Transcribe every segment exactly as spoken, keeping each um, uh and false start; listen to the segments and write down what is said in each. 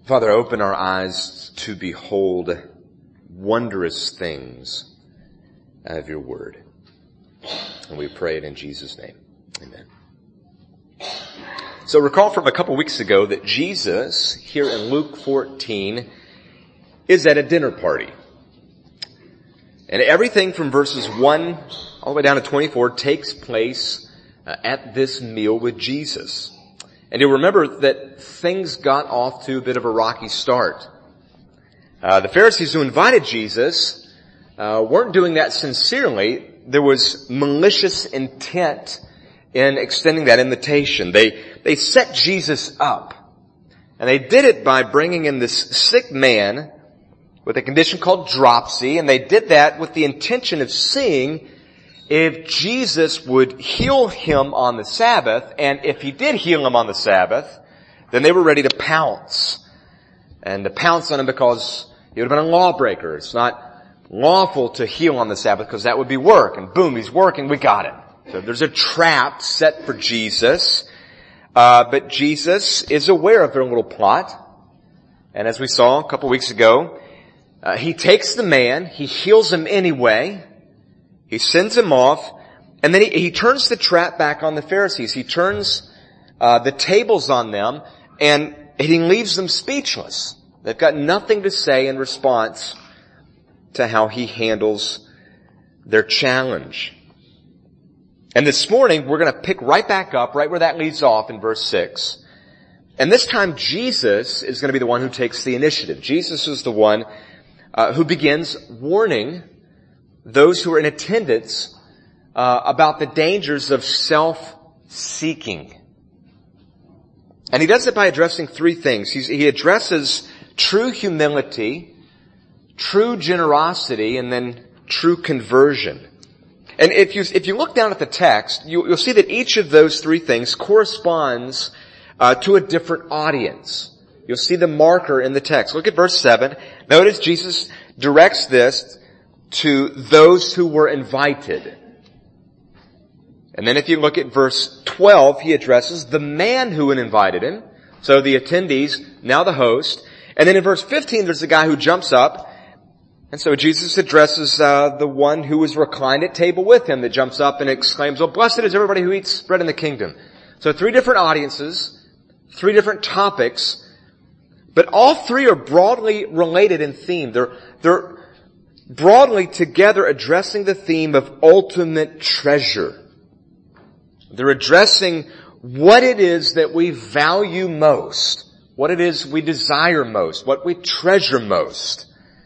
Father, open our eyes to behold wondrous things of your word. And we pray it in Jesus' name. Amen. So recall from a couple weeks ago that Jesus, here in Luke fourteen, is at a dinner party. And everything from verses one all the way down to twenty-four takes place uh, at this meal with Jesus. And you'll remember that things got off to a bit of a rocky start. Uh, the Pharisees who invited Jesus uh, weren't doing that sincerely. There was malicious intent in extending that invitation. They they set Jesus up. And they did it by bringing in this sick man with a condition called dropsy, and they did that with the intention of seeing if Jesus would heal him on the Sabbath, and if he did heal him on the Sabbath, then they were ready to pounce. And to pounce on him because he would have been a lawbreaker. It's not lawful to heal on the Sabbath because that would be work. And boom, he's working, we got it. So there's a trap set for Jesus. Uh, but Jesus is aware of their little plot. And as we saw a couple weeks ago, uh, he takes the man, he heals him anyway, he sends him off, and then he, he turns the trap back on the Pharisees. He turns uh, the tables on them, and he leaves them speechless. They've got nothing to say in response to how he handles their challenge. And this morning, we're going to pick right back up, right where that leaves off in verse six. And this time, Jesus is going to be the one who takes the initiative. Jesus is the one uh, who begins warning those who are in attendance uh, about the dangers of self-seeking. And he does it by addressing three things. He's, he addresses true humility, true generosity, and then true conversion. And if you if you look down at the text, you, you'll see that each of those three things corresponds uh, to a different audience. You'll see the marker in the text. Look at verse seven. Notice Jesus directs this to those who were invited. And then if you look at verse twelve, he addresses the man who had invited him. So the attendees, now the host. And then in verse fifteen, there's a guy who jumps up. And so Jesus addresses uh, the one who was reclined at table with him, that jumps up and exclaims, "Oh, blessed is everybody who eats bread in the kingdom." So three different audiences, three different topics, but all three are broadly related in theme. They're, they're broadly together addressing the theme of ultimate treasure. They're addressing what it is that we value most, what it is we desire most, what we treasure most.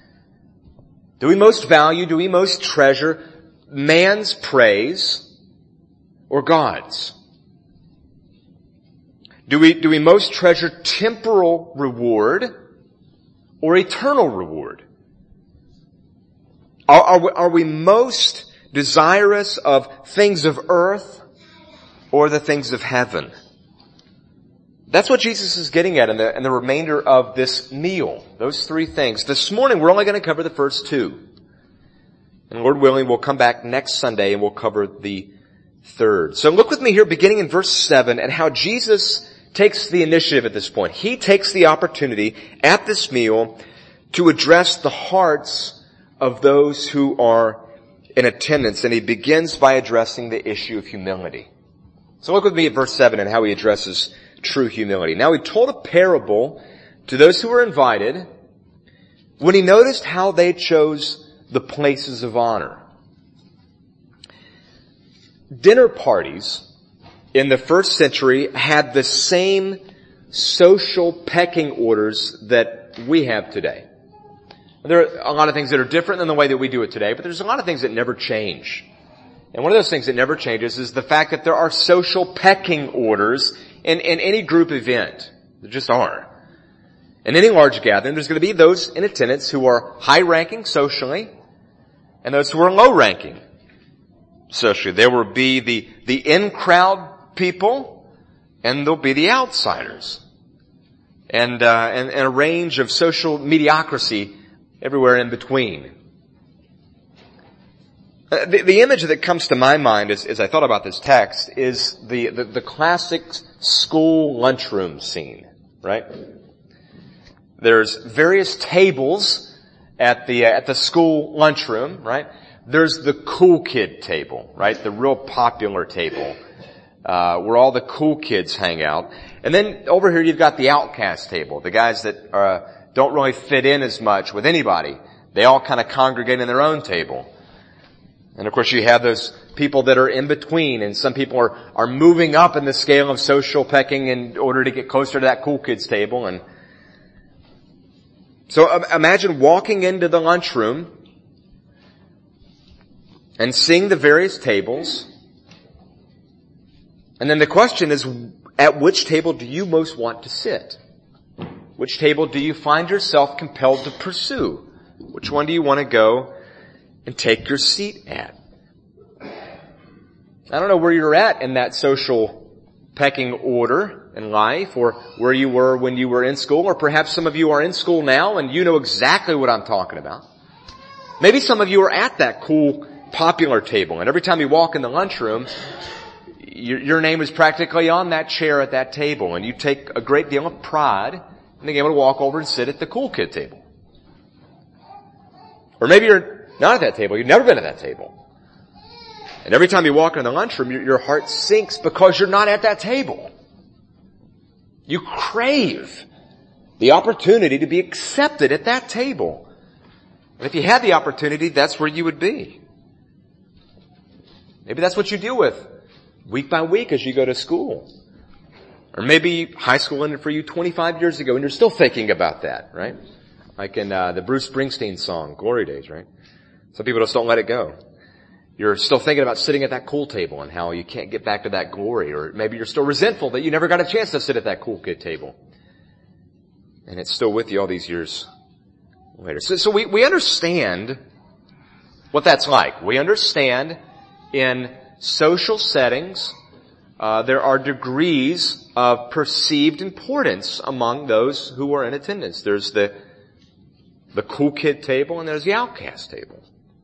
Do we most value, do we most treasure man's praise or God's? Do we, do we most treasure temporal reward or eternal reward? Are, are, we, are we most desirous of things of earth or the things of heaven? That's what Jesus is getting at in the, in the remainder of this meal. Those three things. This morning we're only going to cover the first two. And Lord willing, we'll come back next Sunday and we'll cover the third. So look with me here beginning in verse seven at how Jesus takes the initiative at this point. He takes the opportunity at this meal to address the hearts of those who are in attendance. And he begins by addressing the issue of humility. So look with me at verse seven and how he addresses true humility. Now he told a parable to those who were invited when he noticed how they chose the places of honor. Dinner parties in the first century had the same social pecking orders that we have today. There are a lot of things that are different than the way that we do it today, but there's a lot of things that never change. And one of those things that never changes is the fact that there are social pecking orders in, in any group event. There just are. In any large gathering, there's going to be those in attendance who are high-ranking socially and those who are low-ranking socially. There will be the, the in-crowd people and there'll be the outsiders. And, uh, and, and a range of social mediocrity everywhere in between. Uh, the, the image that comes to my mind as, as I thought about this text is the, the, the classic school lunchroom scene, right? There's various tables at the, at the school lunchroom, right? There's the cool kid table, right? The real popular table, uh, where all the cool kids hang out. And then over here you've got the outcast table, the guys that, uh, don't really fit in as much with anybody. They all kind of congregate in their own table. And of course you have those people that are in between, and some people are, are moving up in the scale of social pecking in order to get closer to that cool kids table. And so um, imagine walking into the lunchroom and seeing the various tables. And then the question is, at which table do you most want to sit? Which table do you find yourself compelled to pursue? Which one do you want to go and take your seat at? I don't know where you're at in that social pecking order in life, or where you were when you were in school, or perhaps some of you are in school now and you know exactly what I'm talking about. Maybe some of you are at that cool, popular table, and every time you walk in the lunchroom, your, your name is practically on that chair at that table, and you take a great deal of pride in being able to walk over and sit at the cool kid table. Or maybe you're not at that table, you've never been at that table. And every time you walk in the lunchroom, your, your heart sinks because you're not at that table. You crave the opportunity to be accepted at that table. And if you had the opportunity, that's where you would be. Maybe that's what you deal with week by week as you go to school. Or maybe high school ended for you twenty-five years ago and you're still thinking about that, right? Like in uh, the Bruce Springsteen song, Glory Days, right? Some people just don't let it go. You're still thinking about sitting at that cool table and how you can't get back to that glory. Or maybe you're still resentful that you never got a chance to sit at that cool kid table. And it's still with you all these years later. So, so we, we understand what that's like. We understand in social settings, uh, there are degrees of perceived importance among those who are in attendance. There's the, the cool kid table and there's the outcast table.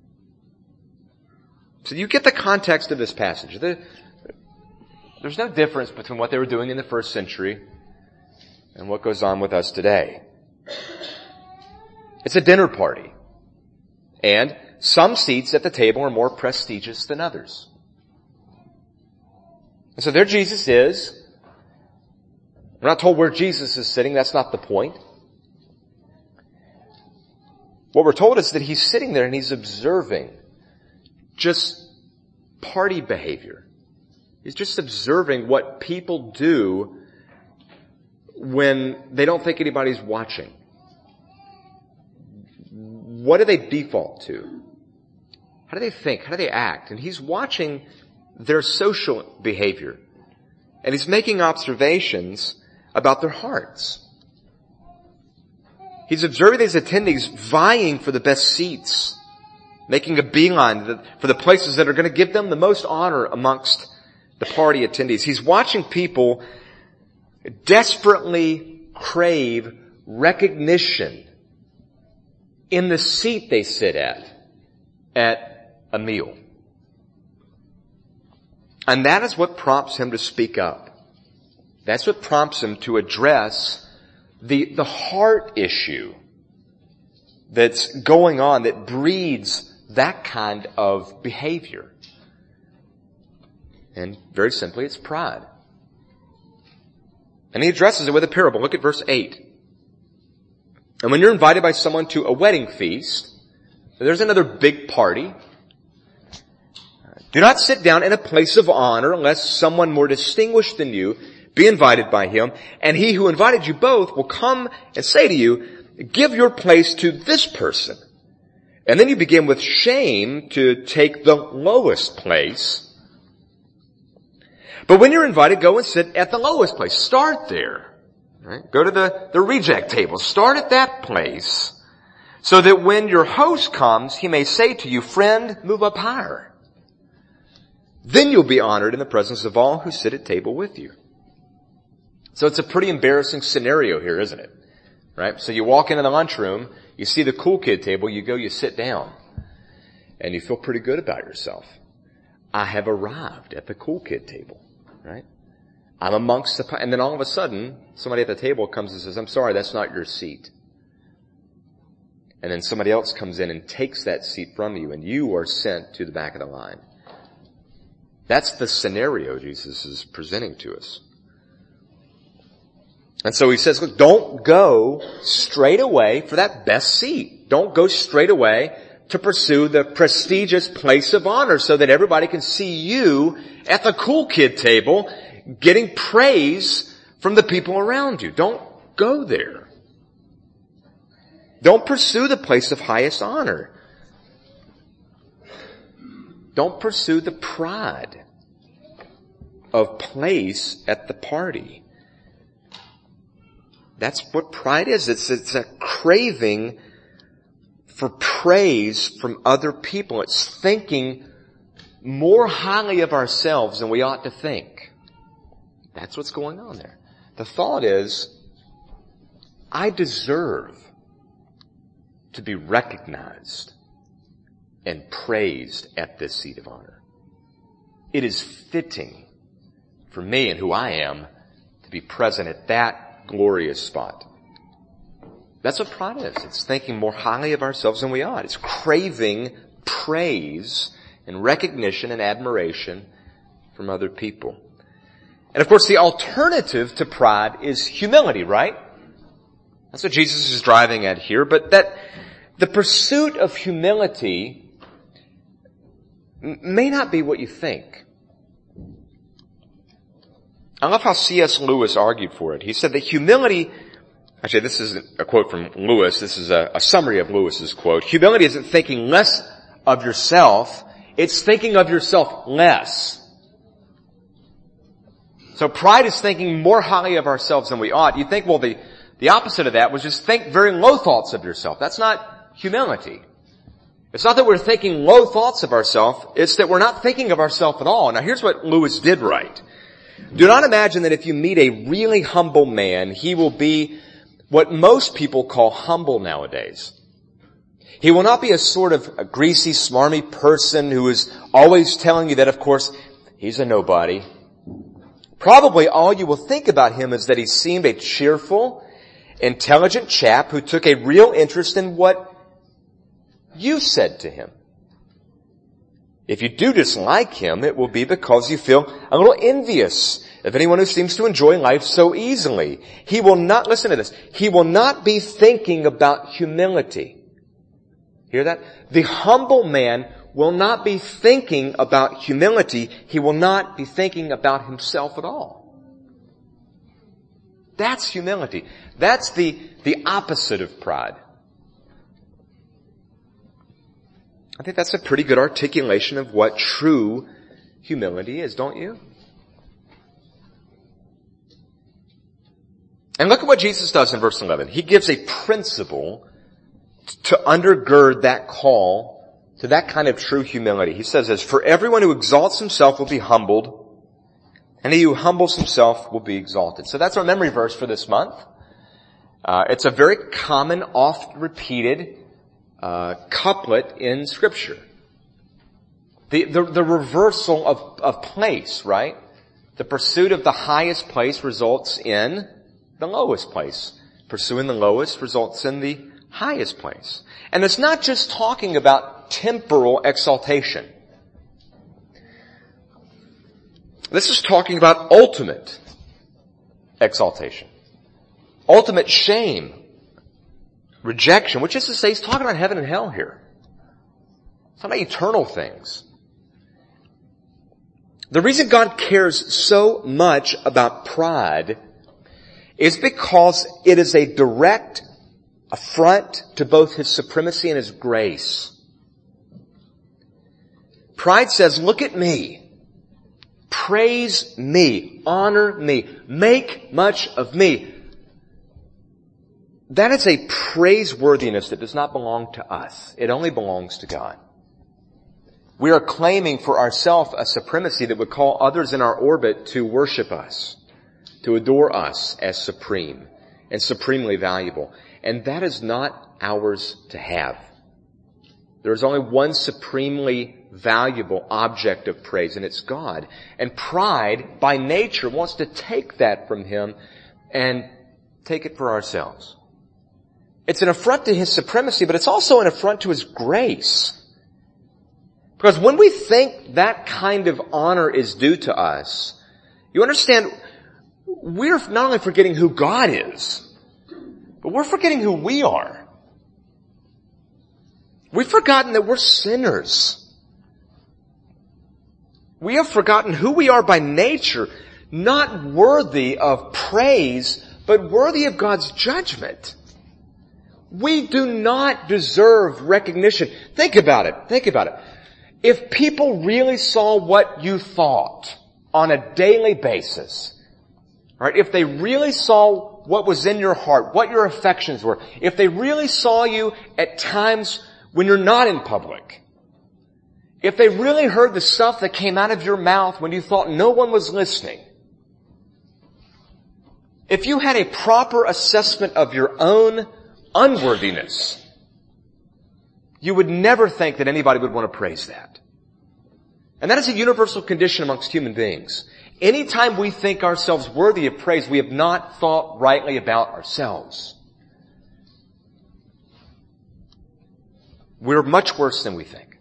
So you get the context of this passage. There's no difference between what they were doing in the first century and what goes on with us today. It's a dinner party. And some seats at the table are more prestigious than others. And so there Jesus is. We're not told where Jesus is sitting. That's not the point. What we're told is that he's sitting there and he's observing just party behavior. He's just observing what people do when they don't think anybody's watching. What do they default to? How do they think? How do they act? And he's watching their social behavior. And he's making observations about their hearts. He's observing these attendees vying for the best seats, making a beeline for the places that are going to give them the most honor amongst the party attendees. He's watching people desperately crave recognition in the seat they sit at, at a meal. And that is what prompts him to speak up. That's what prompts him to address the, the heart issue that's going on that breeds that kind of behavior. And very simply, it's pride. And he addresses it with a parable. Look at verse eight. And when you're invited by someone to a wedding feast, there's another big party. Do not sit down in a place of honor unless someone more distinguished than you be invited by him. And he who invited you both will come and say to you, give your place to this person. And then you begin with shame to take the lowest place. But when you're invited, go and sit at the lowest place. Start there. Right? Go to the, the reject table. Start at that place so that when your host comes, he may say to you, friend, move up higher. Then you'll be honored in the presence of all who sit at table with you. So it's a pretty embarrassing scenario here, isn't it? Right? So you walk into the lunchroom, you see the cool kid table, you go, you sit down, and you feel pretty good about yourself. I have arrived at the cool kid table, right? I'm amongst the, and then all of a sudden, somebody at the table comes and says, I'm sorry, that's not your seat. and then somebody else comes in and takes that seat from you, and you are sent to the back of the line. That's the scenario Jesus is presenting to us. And so he says, look, don't go straight away for that best seat. Don't go straight away to pursue the prestigious place of honor so that everybody can see you at the cool kid table getting praise from the people around you. Don't go there. Don't pursue the place of highest honor. Don't pursue the pride of place at the party. That's what pride is. It's, it's a craving for praise from other people. It's thinking more highly of ourselves than we ought to think. That's what's going on there. The thought is, I deserve to be recognized and praised at this seat of honor. It is fitting for me and who I am to be present at that glorious spot. That's what pride is. It's thinking more highly of ourselves than we ought. It's craving praise and recognition and admiration from other people. And of course, the alternative to pride is humility, right? That's what Jesus is driving at here. But that the pursuit of humility may not be what you think. I love how C S Lewis argued for it. He said that humility, actually this is a quote from Lewis, this is a, a summary of Lewis's quote. Humility isn't thinking less of yourself, it's thinking of yourself less. So pride is thinking more highly of ourselves than we ought. You think, well, the, the opposite of that was just think very low thoughts of yourself. That's not humility. It's not that we're thinking low thoughts of ourselves, it's that we're not thinking of ourselves at all. Now here's what Lewis did right. Do not imagine that if you meet a really humble man, he will be what most people call humble nowadays. He will not be a sort of a greasy, smarmy person who is always telling you that, of course, he's a nobody. Probably all you will think about him is that he seemed a cheerful, intelligent chap who took a real interest in what you said to him. If you do dislike him, it will be because you feel a little envious of anyone who seems to enjoy life so easily. He will not, listen to this, he will not be thinking about humility. Hear that? The humble man will not be thinking about humility. He will not be thinking about himself at all. That's humility. That's the, the opposite of pride. I think that's a pretty good articulation of what true humility is, don't you? And look at what Jesus does in verse eleven. He gives a principle to undergird that call to that kind of true humility. He says this, for everyone who exalts himself will be humbled, and he who humbles himself will be exalted. So that's our memory verse for this month. Uh, it's a very common, oft repeated uh, couplet in Scripture. The, the, the reversal of, of place, right? The pursuit of the highest place results in the lowest place. Pursuing the lowest results in the highest place. And it's not just talking about temporal exaltation. This is talking about ultimate exaltation. Ultimate shame. Rejection, which is to say, he's talking about heaven and hell here. It's not about eternal things. The reason God cares so much about pride is because it is a direct affront to both His supremacy and His grace. Pride says, look at me. Praise me. Honor me. Make much of me. That is a praiseworthiness that does not belong to us. It only belongs to God. We are claiming for ourselves a supremacy that would call others in our orbit to worship us, to adore us as supreme and supremely valuable. And that is not ours to have. There is only one supremely valuable object of praise, and it's God. And pride, by nature, wants to take that from Him and take it for ourselves. It's an affront to His supremacy, but it's also an affront to His grace. Because when we think that kind of honor is due to us, you understand, we're not only forgetting who God is, but we're forgetting who we are. We've forgotten that we're sinners. We have forgotten who we are by nature, not worthy of praise, but worthy of God's judgment. We do not deserve recognition. Think about it. Think about it. If people really saw what you thought on a daily basis, right? If they really saw what was in your heart, what your affections were, if they really saw you at times when you're not in public, if they really heard the stuff that came out of your mouth when you thought no one was listening, if you had a proper assessment of your own unworthiness, you would never think that anybody would want to praise that. And that is a universal condition amongst human beings. Anytime we think ourselves worthy of praise, we have not thought rightly about ourselves. We're much worse than we think.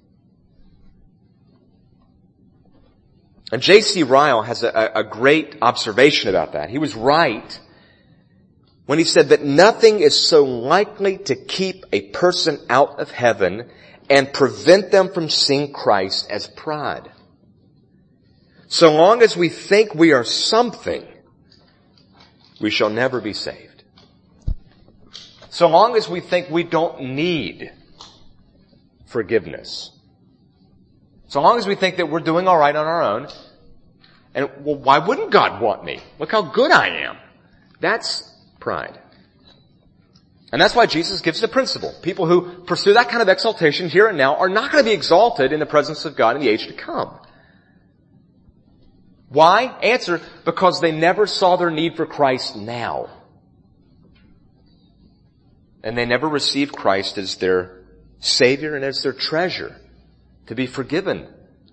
And J C Ryle has a, a great observation about that. He was right when he said that nothing is so likely to keep a person out of heaven and prevent them from seeing Christ as pride. So long as we think we are something, we shall never be saved. So long as we think we don't need forgiveness. So long as we think that we're doing all right on our own. And, well, why wouldn't God want me? Look how good I am. That's pride. And that's why Jesus gives the principle. People who pursue that kind of exaltation here and now are not going to be exalted in the presence of God in the age to come. Why? Answer, because they never saw their need for Christ now. And they never received Christ as their Savior and as their treasure to be forgiven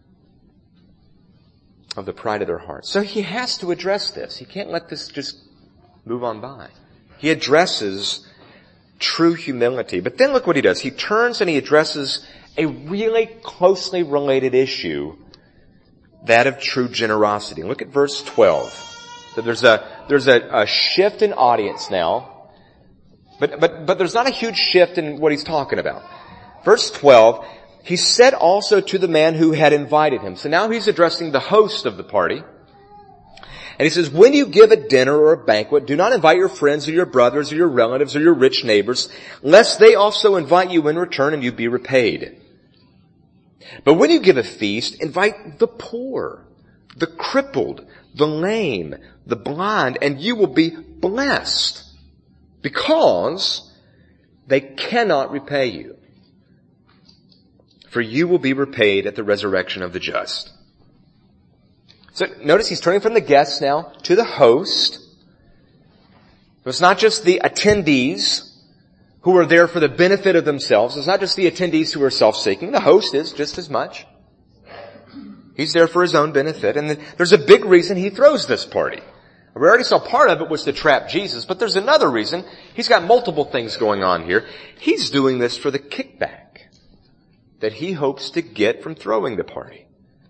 of the pride of their hearts. So he has to address this. He can't let this just move on by. He addresses true humility. But then look what he does. He turns and he addresses a really closely related issue, that of true generosity. Look at verse twelve. So there's a, there's a, a shift in audience now. But, but, but there's not a huge shift in what he's talking about. Verse twelve, he said also to the man who had invited him. So now he's addressing the host of the party. And he says, when you give a dinner or a banquet, do not invite your friends or your brothers or your relatives or your rich neighbors, lest they also invite you in return and you be repaid. But when you give a feast, invite the poor, the crippled, the lame, the blind, and you will be blessed, because they cannot repay you. For you will be repaid at the resurrection of the just. So notice he's turning from the guests now to the host. So it's not just the attendees who are there for the benefit of themselves. It's not just the attendees who are self-seeking. The host is just as much. He's there for his own benefit. And there's a big reason he throws this party. We already saw part of it was to trap Jesus, but there's another reason. He's got multiple things going on here. He's doing this for the kickback that he hopes to get from throwing the party.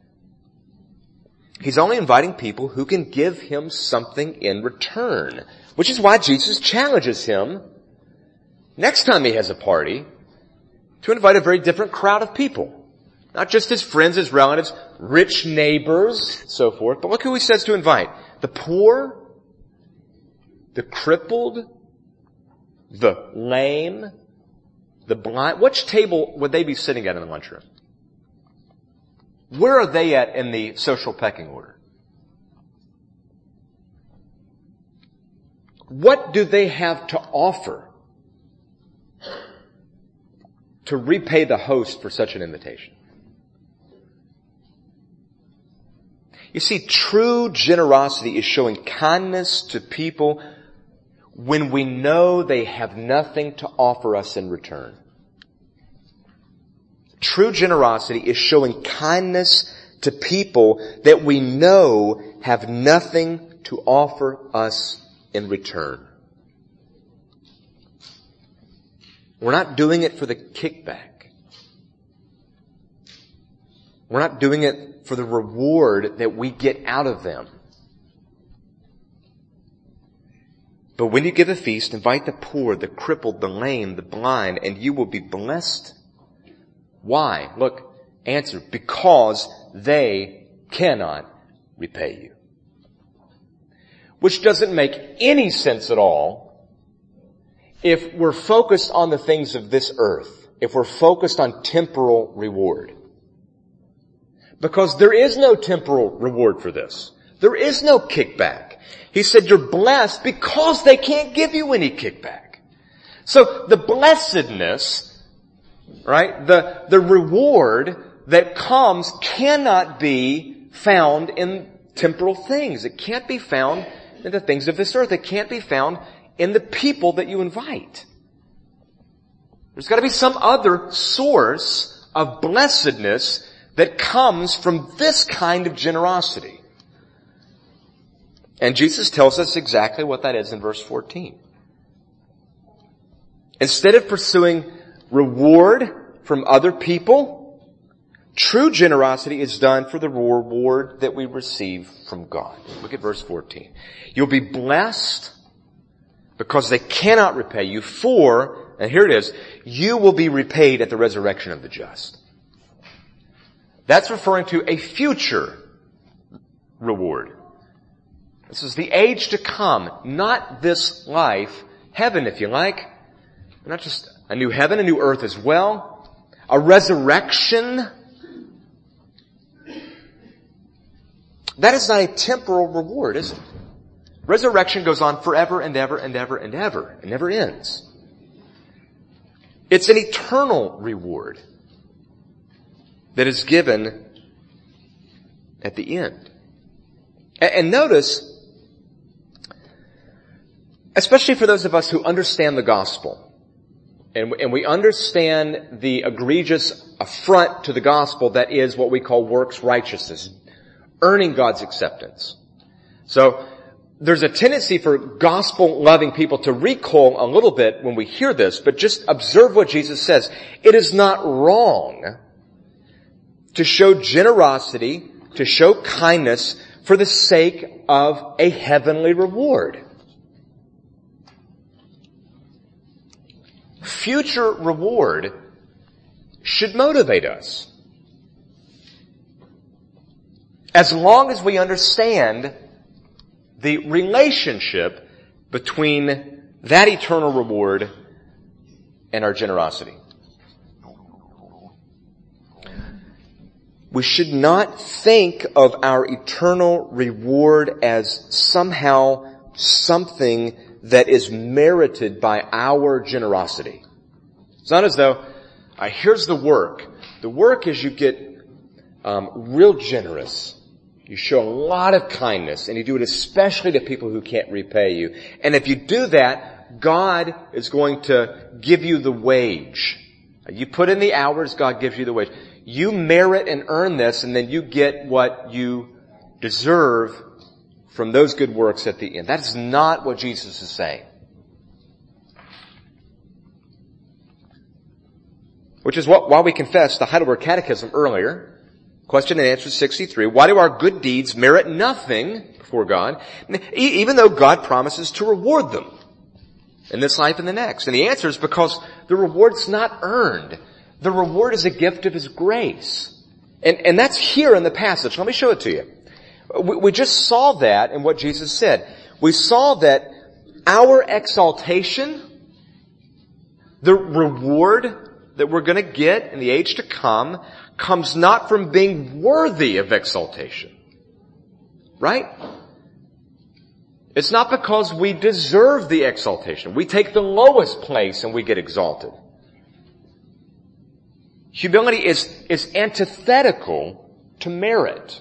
He's only inviting people who can give him something in return, which is why Jesus challenges him next time he has a party to invite a very different crowd of people. Not just his friends, his relatives, rich neighbors, so forth, but look who he says to invite. The poor, the crippled, the lame, the blind. Which table would they be sitting at in the lunchroom? Where are they at in the social pecking order? What do they have to offer to repay the host for such an invitation? You see, true generosity is showing kindness to people when we know they have nothing to offer us in return. True generosity is showing kindness to people that we know have nothing to offer us in return. We're not doing it for the kickback. We're not doing it for the reward that we get out of them. But when you give a feast, invite the poor, the crippled, the lame, the blind, and you will be blessed. Why? Look, answer, because they cannot repay you. Which doesn't make any sense at all if we're focused on the things of this earth, if we're focused on temporal reward. Because there is no temporal reward for this. There is no kickback. He said you're blessed because they can't give you any kickback. So the blessedness, right, the, the reward that comes cannot be found in temporal things. It can't be found in the things of this earth. It can't be found in the people that you invite. There's got to be some other source of blessedness that comes from this kind of generosity. And Jesus tells us exactly what that is in verse fourteen. Instead of pursuing reward from other people, true generosity is done for the reward that we receive from God. Look at verse fourteen. You'll be blessed because they cannot repay you, for, and here it is, you will be repaid at the resurrection of the just. That's referring to a future reward. This is the age to come, not this life, heaven if you like. Not just a new heaven, a new earth as well. A resurrection. That is not a temporal reward, is it? Resurrection goes on forever and ever and ever and ever. It never ends. It's an eternal reward that is given at the end. And notice, especially for those of us who understand the gospel, and we understand the egregious affront to the gospel that is what we call works righteousness, earning God's acceptance. So, there's a tendency for gospel-loving people to recoil a little bit when we hear this, but just observe what Jesus says. It is not wrong to show generosity, to show kindness for the sake of a heavenly reward. Future reward should motivate us. As long as we understand the relationship between that eternal reward and our generosity. We should not think of our eternal reward as somehow something that is merited by our generosity. It's not as though, uh, here's the work. The work is you get um, real generous. You show a lot of kindness, and you do it especially to people who can't repay you. And if you do that, God is going to give you the wage. You put in the hours, God gives you the wage. You merit and earn this, and then you get what you deserve from those good works at the end. That is not what Jesus is saying. Which is what, while we confessed the Heidelberg Catechism earlier, question and answer sixty-three, why do our good deeds merit nothing before God, even though God promises to reward them in this life and the next? And the answer is because the reward's not earned. The reward is a gift of His grace. And, and that's here in the passage. Let me show it to you. We, we just saw that in what Jesus said. We saw that our exaltation, the reward that we're going to get in the age to come, comes not from being worthy of exaltation. Right? It's not because we deserve the exaltation. We take the lowest place and we get exalted. Humility is, is antithetical to merit.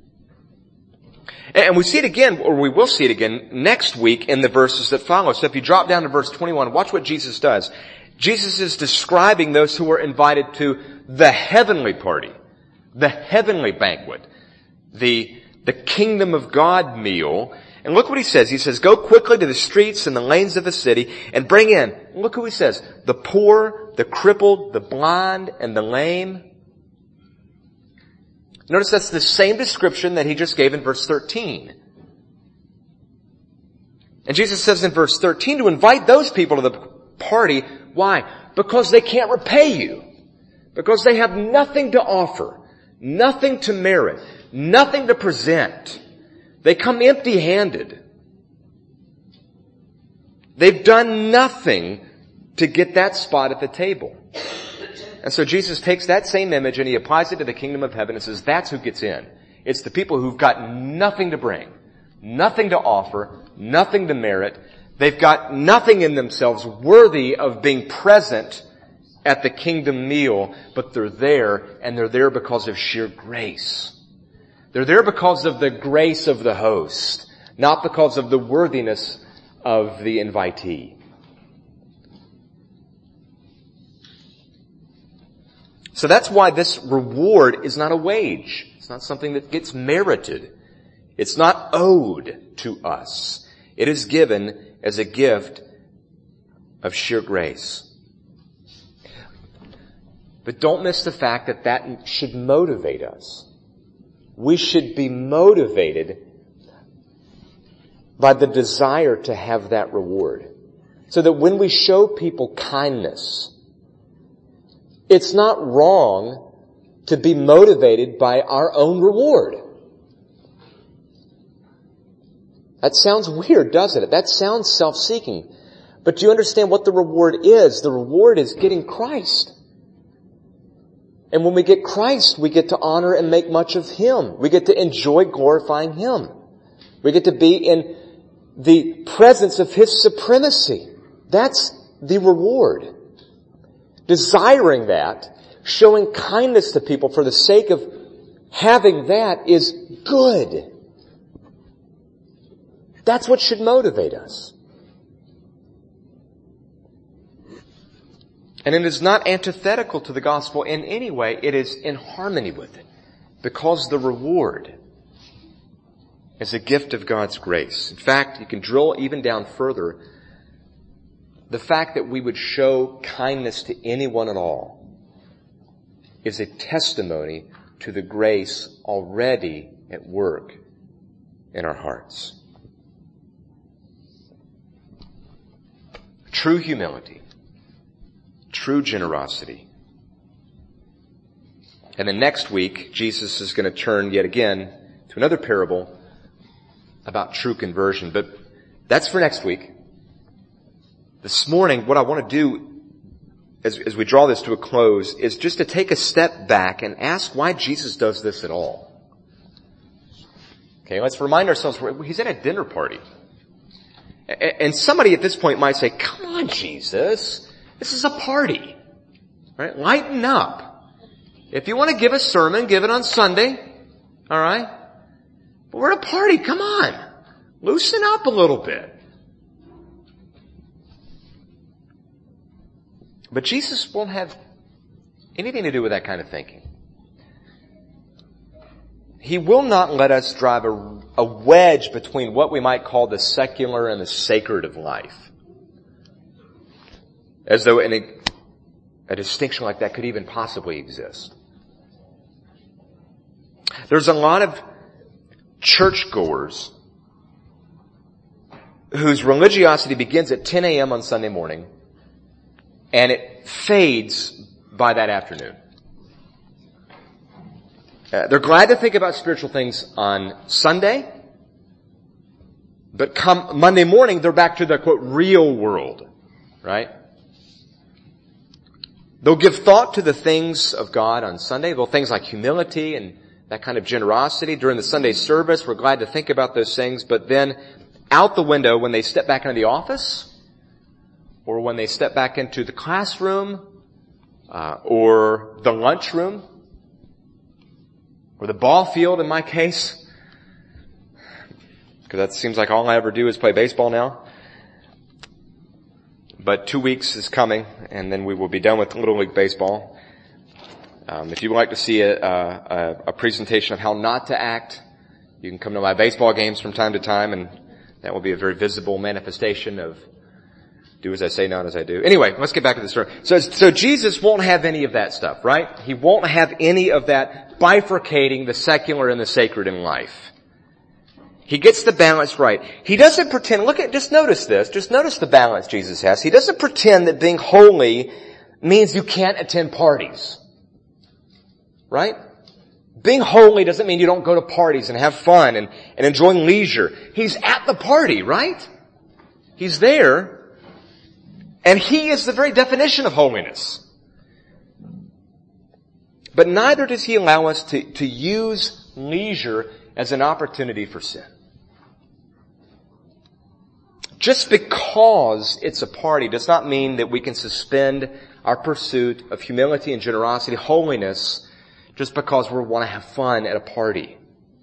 And we see it again, or we will see it again next week in the verses that follow. So if you drop down to verse twenty-one, watch what Jesus does. Jesus is describing those who are invited to the heavenly party, the heavenly banquet, the, the kingdom of God meal. And look what he says. He says, go quickly to the streets and the lanes of the city and bring in, and look who he says, the poor, the crippled, the blind, and the lame. Notice that's the same description that he just gave in verse thirteen. And Jesus says in verse thirteen to invite those people to the party. Why? Because they can't repay you. Because they have nothing to offer, nothing to merit, nothing to present. They come empty-handed. They've done nothing to get that spot at the table. And so Jesus takes that same image and he applies it to the kingdom of heaven and says, that's who gets in. It's the people who've got nothing to bring, nothing to offer, nothing to merit. They've got nothing in themselves worthy of being present at the kingdom meal, but they're there, and they're there because of sheer grace. They're there because of the grace of the host, not because of the worthiness of the invitee. So that's why this reward is not a wage. It's not something that gets merited. It's not owed to us. It is given as a gift of sheer grace. But don't miss the fact that that should motivate us. We should be motivated by the desire to have that reward. So that when we show people kindness, it's not wrong to be motivated by our own reward. That sounds weird, doesn't it? That sounds self-seeking. But do you understand what the reward is? The reward is getting Christ. And when we get Christ, we get to honor and make much of Him. We get to enjoy glorifying Him. We get to be in the presence of His supremacy. That's the reward. Desiring that, showing kindness to people for the sake of having that is good. That's what should motivate us. And it is not antithetical to the gospel in any way. It is in harmony with it. Because the reward is a gift of God's grace. In fact, you can drill even down further. The fact that we would show kindness to anyone at all is a testimony to the grace already at work in our hearts. True humility. True generosity. And then next week, Jesus is going to turn yet again to another parable about true conversion. But that's for next week. This morning, what I want to do as, as we draw this to a close is just to take a step back and ask why Jesus does this at all. Okay, let's remind ourselves, he's at a dinner party. And somebody at this point might say, come on, Jesus, this is a party. Right? Lighten up. If you want to give a sermon, give it on Sunday. All right? But we're at a party, come on. Loosen up a little bit. But Jesus won't have anything to do with that kind of thinking. He will not let us drive a, a wedge between what we might call the secular and the sacred of life. As though any, a distinction like that could even possibly exist. There's a lot of churchgoers whose religiosity begins at ten a.m. on Sunday morning and it fades by that afternoon. Uh, they're glad to think about spiritual things on Sunday, but come Monday morning, they're back to the, quote, real world, right? They'll give thought to the things of God on Sunday, well, things like humility and that kind of generosity. During the Sunday service, we're glad to think about those things, but then out the window, when they step back into the office, or when they step back into the classroom, uh, or the lunchroom, or the ball field in my case, because that seems like all I ever do is play baseball now. But two weeks is coming, and then we will be done with Little League Baseball. Um, if you would like to see a, a, a presentation of how not to act, you can come to my baseball games from time to time, and that will be a very visible manifestation of do as I say, not as I do. Anyway, let's get back to the story. So, so Jesus won't have any of that stuff, right? He won't have any of that bifurcating the secular and the sacred in life. He gets the balance right. He doesn't pretend, look at, just notice this, just notice the balance Jesus has. He doesn't pretend that being holy means you can't attend parties. Right? Being holy doesn't mean you don't go to parties and have fun and, and enjoy leisure. He's at the party, right? He's there. And He is the very definition of holiness. But neither does He allow us to, to use leisure as an opportunity for sin. Just because it's a party does not mean that we can suspend our pursuit of humility and generosity, holiness, just because we want to have fun at a party.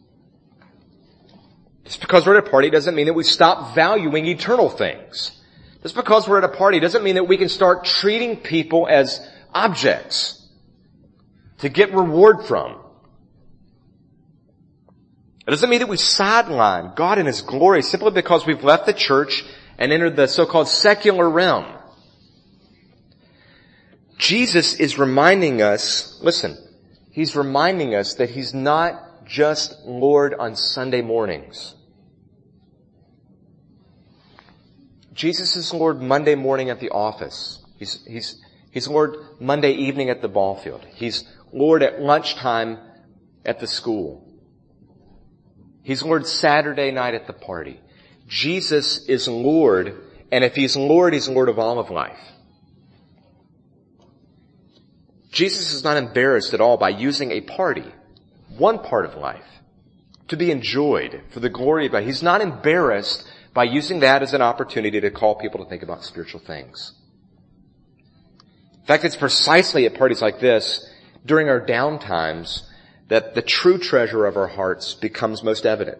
Just because we're at a party doesn't mean that we stop valuing eternal things. Just because we're at a party doesn't mean that we can start treating people as objects to get reward from. It doesn't mean that we sideline God in His glory simply because we've left the church and entered the so-called secular realm. Jesus is reminding us, listen, He's reminding us that He's not just Lord on Sunday mornings. Jesus is Lord Monday morning at the office. He's, he's, he's Lord Monday evening at the ball field. He's Lord at lunchtime at the school. He's Lord Saturday night at the party. Jesus is Lord, and if He's Lord, He's Lord of all of life. Jesus is not embarrassed at all by using a party, one part of life, to be enjoyed for the glory of God. He's not embarrassed by using that as an opportunity to call people to think about spiritual things. In fact, it's precisely at parties like this, during our downtimes, that the true treasure of our hearts becomes most evident.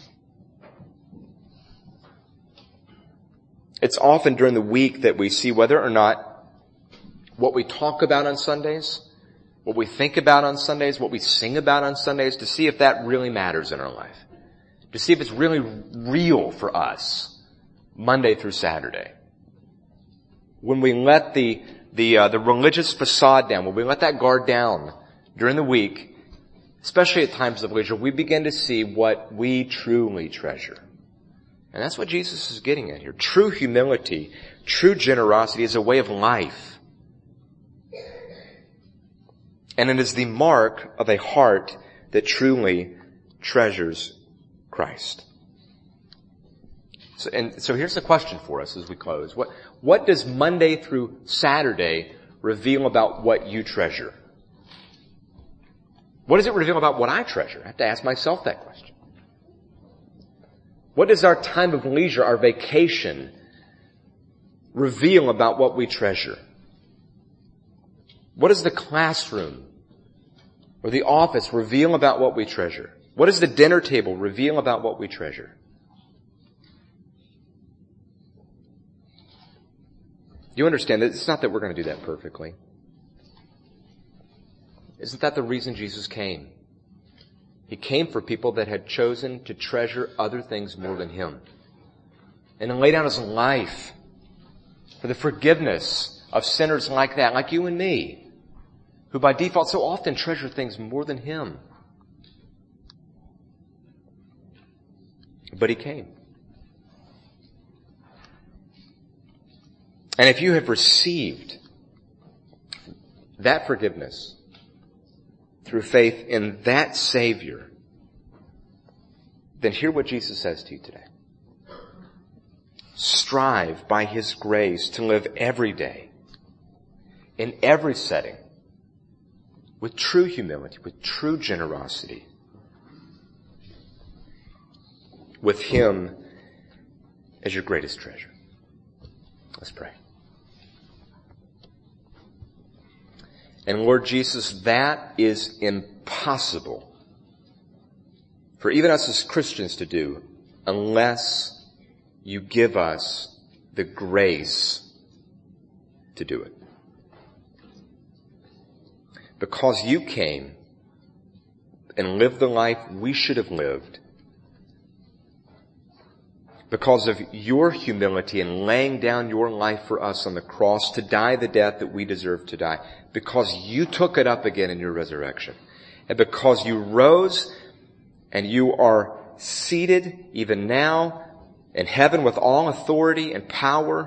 It's often during the week that we see whether or not what we talk about on Sundays, what we think about on Sundays, what we sing about on Sundays, to see if that really matters in our life. To see if it's really real for us, Monday through Saturday. When we let the, the, uh, the religious facade down, when we let that guard down during the week, especially at times of leisure, we begin to see what we truly treasure. And that's what Jesus is getting at here. True humility, true generosity is a way of life. And it is the mark of a heart that truly treasures Christ. So, and so here's the question for us as we close. What, what does Monday through Saturday reveal about what you treasure? What does it reveal about what I treasure? I have to ask myself that question. What does our time of leisure, our vacation, reveal about what we treasure? What does the classroom or the office reveal about what we treasure? What does the dinner table reveal about what we treasure? You understand that it's not that we're going to do that perfectly. Isn't that the reason Jesus came? He came for people that had chosen to treasure other things more than Him. And to lay down His life for the forgiveness of sinners like that, like you and me, who by default so often treasure things more than Him. But He came. And if you have received that forgiveness through faith in that Savior, then hear what Jesus says to you today. Strive by His grace to live every day, in every setting, with true humility, with true generosity, with Him as your greatest treasure. Let's pray. And Lord Jesus, that is impossible for even us as Christians to do unless you give us the grace to do it. Because you came and lived the life we should have lived, because of your humility and laying down your life for us on the cross to die the death that we deserve to die, because you took it up again in your resurrection, and because you rose and you are seated even now in heaven with all authority and power,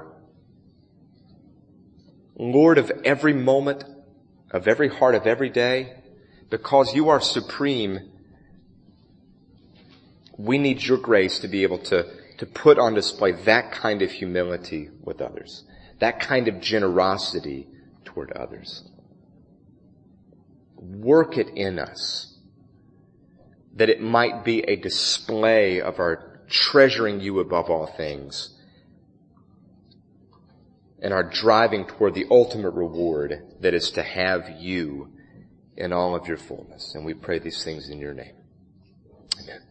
Lord of every moment, of every heart, of every day, because you are supreme, we need your grace to be able to, to put on display that kind of humility with others, that kind of generosity toward others. Work it in us, that it might be a display of our treasuring you above all things and our driving toward the ultimate reward that is to have you in all of your fullness. And we pray these things in your name. Amen.